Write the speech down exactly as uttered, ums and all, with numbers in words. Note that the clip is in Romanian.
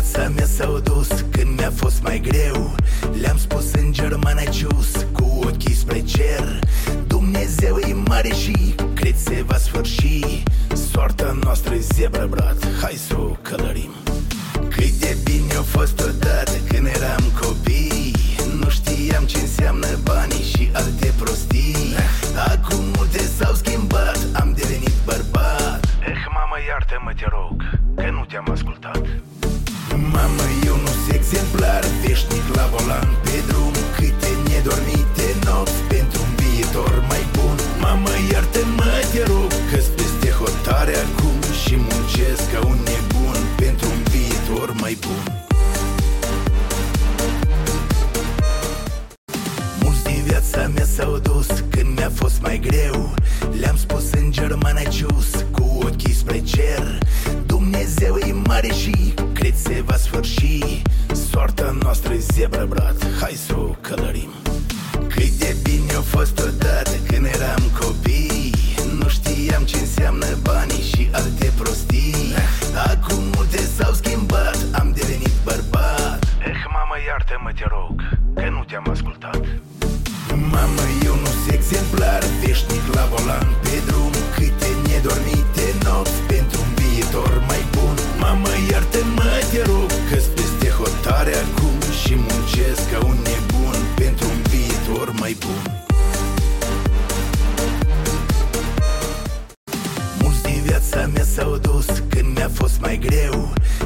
viața mea s-au dus când mi-a fost mai greu. Le-am spus în germană cius, cu ochii spre cer: Dumnezeu e mare și cred se va sfârși. Soarta noastră e zebră, brat, hai să o călărim. Cât de bine a fost odată când eram copii, nu știam ce înseamnă banii și alte prostii. Acum multe s-au schimbat, am devenit bărbat. Eh, mamă, iartă-mă, te rog, că nu te-am ascultat. Mamă, eu nu sunt exemplar, veșnic la volan pe drum. Câte nedormite nopți pentru un viitor mai bun. Mamă, iartă-mă, te rog, că-s peste hotare acum și muncesc ca un nebun pentru un viitor mai bun. Mulți din viața mea s-au dus când mi-a fost mai greu. Le-am spus în germană cius, cu ochii spre cer: Dumnezeu e mare și cred se va sfârși. Soarta noastră e zebră, brat, hai să o călărim. Cât de bine a fost odată când eram copii, nu știam ce înseamnă banii și alte prostii. Acum multe s-au schimbat, am devenit bărbat. Eh, mamă, iartă-mă, te rog, că nu te-am ascultat. Mamă, eu nu sunt exemplar, veșnic la volan pe drum. Câte nedormite nopți pentru un viitor mai bun. Mamă, iartă-mă, te rog, că-s peste hotare acum și muncesc ca un nebun pentru un viitor mai bun. Mulți din viața mea s-au dus când mi-a fost mai greu.